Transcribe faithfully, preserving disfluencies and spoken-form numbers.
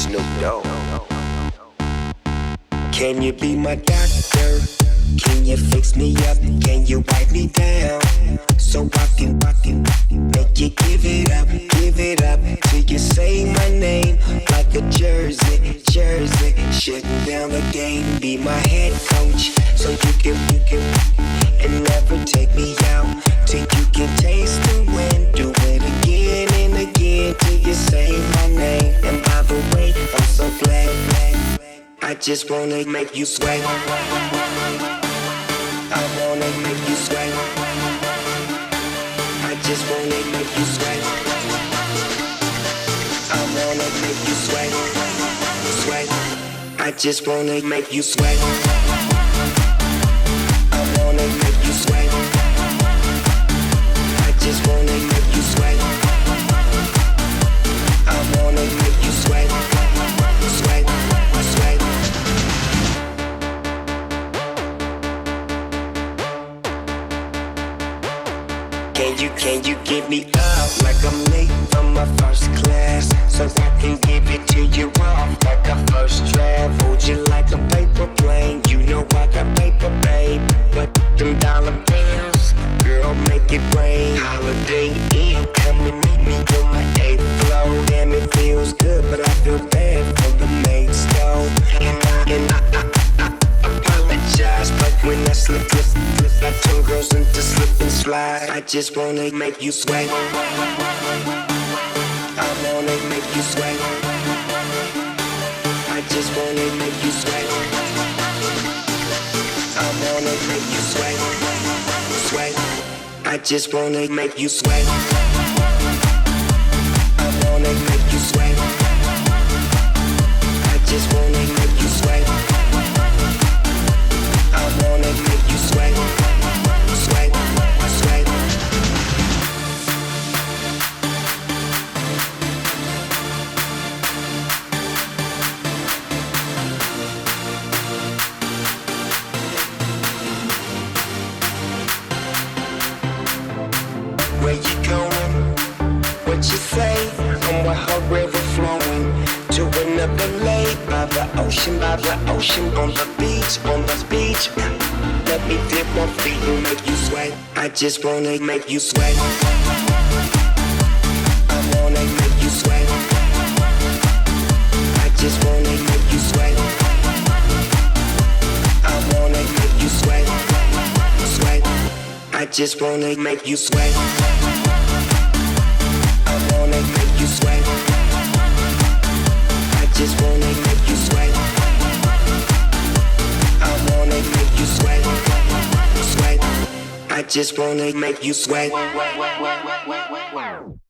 Snoop Dogg. Can you be my doctor? Can you fix me up? Can you wipe me down? So I can, I can make you give it up, give it up till you say my name like a jersey, jersey. Shutting down the game, be my head coach, so you can, you can, and never take me out till you can taste the wind. Do it again and again till you say my name. And by the way, I'm so glad, glad. I just wanna make you sweat. I wanna make you sweat. I just wanna make you sweat. I wanna make you sweat. Sweat. I just wanna make you sweat. I wanna make you sweat. I just wanna make you sweat. I wanna make you sweat. Sweat. Sweat. Can you, can you give me up like I'm late from my first class, so I can give it to you off like a first draft? Hold you like a paper plane, you know I got paper, babe. But them dollar bills, girl, make it rain. Holiday Inn, come and meet me on my eighth floor. Damn, it feels good, but I feel bad for the mates, though. And I, and I, I, I, I apologize, but when I slip, slip, slip, I turn girls into slip and slide. I just wanna make you sweat. I wanna make you sweat. I just wanna make you sweat. I wanna make you sweat. Sweat. I just wanna make you sweat. I wanna make you sweat. I just wanna make you sweat. I wanna make you sweat. Sweat. Sweat. Where you going? What you say? I'm with her river flowing to another lake by the ocean, by the ocean, on the beach, on the beach. Let me dip my feet and make you sweat. I just wanna make you sweat. I wanna make you sweat. I just wanna make you sweat. I wanna make you sweat. Sweat. I just wanna make you sweat. I wanna make you sweat. I just wanna make you sweat. I wanna make you sweat. Sweat. I just wanna make you sweat.